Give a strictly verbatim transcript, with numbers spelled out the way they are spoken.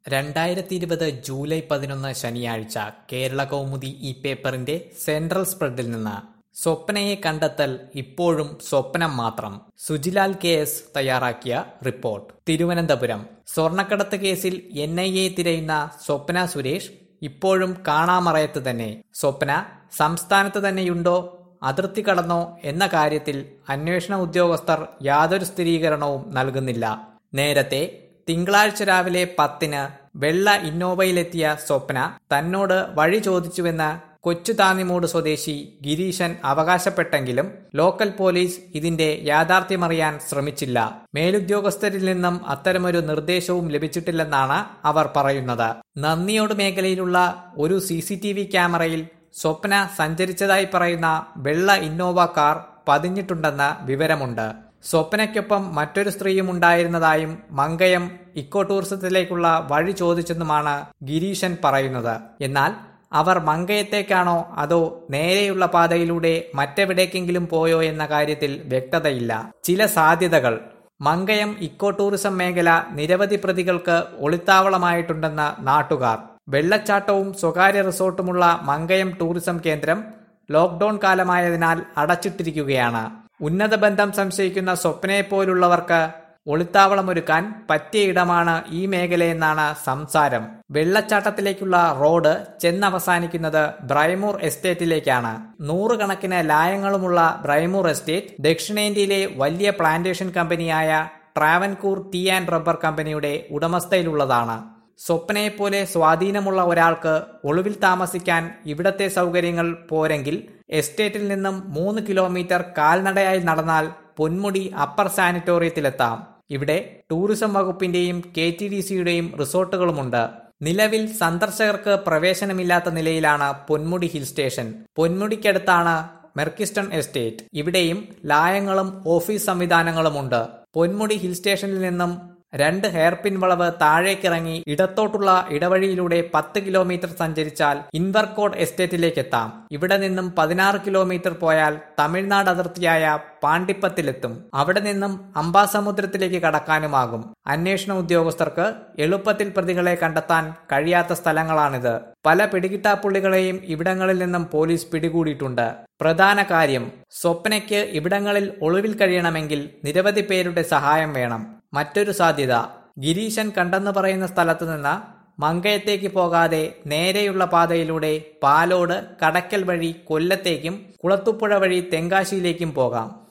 രണ്ടായിരത്തി ഇരുപത് ജൂലൈ പതിനൊന്ന് ശനിയാഴ്ച കേരള കൗമുദി ഈ പേപ്പറിന്റെ സെൻട്രൽ സ്പ്രെഡിൽ നിന്ന് സ്വപ്നയെ കണ്ടെത്തൽ ഇപ്പോഴും സ്വപ്നം മാത്രം. സുജിലാൽ കെ എസ് തയ്യാറാക്കിയ റിപ്പോർട്ട്. തിരുവനന്തപുരം സ്വർണ്ണക്കടത്ത് കേസിൽ എൻ ഐ എ തിരയുന്ന സ്വപ്ന സുരേഷ് ഇപ്പോഴും കാണാമറയത്ത് തന്നെ. സ്വപ്ന സംസ്ഥാനത്ത് തന്നെയുണ്ടോ, അതിർത്തി കടന്നോ എന്ന കാര്യത്തിൽ അന്വേഷണ ഉദ്യോഗസ്ഥർ യാതൊരു സ്ഥിരീകരണവും നൽകുന്നില്ല. നേരത്തെ തിങ്കളാഴ്ച രാവിലെ പത്തിന് വെള്ള ഇന്നോവയിലെത്തിയ സ്വപ്ന തന്നോട് വഴി ചോദിച്ചുവെന്ന് കൊച്ചുതാന്നിമൂട് സ്വദേശി ഗിരീശൻ അവകാശപ്പെട്ടെങ്കിലും ലോക്കൽ പോലീസ് ഇതിന്റെ യാഥാർത്ഥ്യമറിയാൻ ശ്രമിച്ചില്ല. മേലുദ്യോഗസ്ഥരിൽ നിന്നും അത്തരമൊരു നിർദ്ദേശവും ലഭിച്ചിട്ടില്ലെന്നാണ് അവർ പറയുന്നത്. നന്ദിയോട് മേഖലയിലുള്ള ഒരു സി സി ടി വി ക്യാമറയിൽ സ്വപ്ന സഞ്ചരിച്ചതായി പറയുന്ന വെള്ള ഇന്നോവ കാർ പതിഞ്ഞിട്ടുണ്ടെന്ന് വിവരമുണ്ട്. സ്വപ്നയ്ക്കൊപ്പം മറ്റൊരു സ്ത്രീയും ഉണ്ടായിരുന്നതായും മങ്കയം ഇക്കോ ടൂറിസത്തിലേക്കുള്ള വഴി ചോദിച്ചെന്നുമാണ് ഗിരീശൻ പറയുന്നത്. എന്നാൽ അവർ മങ്കയത്തേക്കാണോ അതോ നേരെയുള്ള പാതയിലൂടെ മറ്റെവിടേക്കെങ്കിലും പോയോ എന്ന കാര്യത്തിൽ വ്യക്തതയില്ല. ചില സാധ്യതകൾ. മങ്കയം ഇക്കോ ടൂറിസം മേഖല നിരവധി പ്രതികൾക്ക് ഒളിത്താവളമായിട്ടുണ്ടെന്ന് നാട്ടുകാർ. വെള്ളച്ചാട്ടവും സ്വകാര്യ റിസോർട്ടുമുള്ള മങ്കയം ടൂറിസം കേന്ദ്രം ലോക്ക്ഡൌൺ കാലമായതിനാൽ അടച്ചിട്ടിരിക്കുകയാണ്. ഉന്നത ബന്ധം സംശയിക്കുന്ന സ്വപ്നയെപ്പോലുള്ളവർക്ക് ഒളിത്താവളമൊരുക്കാൻ പറ്റിയ ഇടമാണ് ഈ മേഖലയെന്നാണ് സംസാരം. വെള്ളച്ചാട്ടത്തിലേക്കുള്ള റോഡ് ചെന്നവസാനിക്കുന്നത് ബ്രൈമൂർ എസ്റ്റേറ്റിലേക്കാണ്. നൂറുകണക്കിന് ലായങ്ങളുമുള്ള ബ്രൈമൂർ എസ്റ്റേറ്റ് ദക്ഷിണേന്ത്യയിലെ വലിയ പ്ലാന്റേഷൻ കമ്പനിയായ ട്രാവൻകൂർ ടീ ആൻഡ് റബ്ബർ കമ്പനിയുടെ ഉടമസ്ഥയിലുള്ളതാണ്. സ്വപ്നയെപ്പോലെ സ്വാധീനമുള്ള ഒരാൾക്ക് ഒളിവിൽ താമസിക്കാൻ ഇവിടത്തെ സൗകര്യങ്ങൾ പോരെങ്കിൽ എസ്റ്റേറ്റിൽ നിന്നും മൂന്ന് കിലോമീറ്റർ കാൽനടയായി നടന്നാൽ പൊന്മുടി അപ്പർ സാനിറ്റോറിയത്തിലെത്താം. ഇവിടെ ടൂറിസം വകുപ്പിന്റെയും കെ ടി ഡി സിയുടെയും റിസോർട്ടുകളുമുണ്ട്. നിലവിൽ സന്ദർശകർക്ക് പ്രവേശനമില്ലാത്ത നിലയിലാണ് പൊന്മുടി ഹിൽ സ്റ്റേഷൻ. പൊന്മുടിക്കടുത്താണ് മെർക്കിസ്റ്റൺ എസ്റ്റേറ്റ്. ഇവിടെയും ലായങ്ങളും ഓഫീസ് സംവിധാനങ്ങളുമുണ്ട്. പൊന്മുടി ഹിൽ സ്റ്റേഷനിൽ നിന്നും രണ്ട് ഹെയർപിൻ വളവ് താഴേക്കിറങ്ങി ഇടത്തോട്ടുള്ള ഇടവഴിയിലൂടെ പത്ത് കിലോമീറ്റർ സഞ്ചരിച്ചാൽ ഇൻവർകോട് എസ്റ്റേറ്റിലേക്കെത്താം. ഇവിടെ നിന്നും പതിനാറ് കിലോമീറ്റർ പോയാൽ തമിഴ്നാട് അതിർത്തിയായ പാണ്ടിപ്പത്തിലെത്തും. അവിടെ നിന്നും അംബാസമുദ്രത്തിലേക്ക് കടക്കാനുമാകും. അന്വേഷണ ഉദ്യോഗസ്ഥർക്ക് എളുപ്പത്തിൽ പ്രതികളെ കണ്ടെത്താൻ കഴിയാത്ത സ്ഥലങ്ങളാണിത്. പല പിടികിട്ടാപ്പുള്ളികളെയും ഇവിടങ്ങളിൽ നിന്നും പോലീസ് പിടികൂടിയിട്ടുണ്ട്. പ്രധാന കാര്യം, സ്വപ്നയ്ക്ക് ഇവിടങ്ങളിൽ ഒളിവിൽ കഴിയണമെങ്കിൽ നിരവധി പേരുടെ സഹായം വേണം. മറ്റൊരു സാധ്യത, ഗിരീശൻ കണ്ടെന്ന് പറയുന്ന സ്ഥലത്തു നിന്ന് മങ്കയത്തേക്ക് പോകാതെ നേരെയുള്ള പാതയിലൂടെ പാലോട്, കടക്കൽ വഴി കൊല്ലത്തേക്കും കുളത്തുപുഴ വഴി തെങ്കാശിയിലേക്കും പോകാം.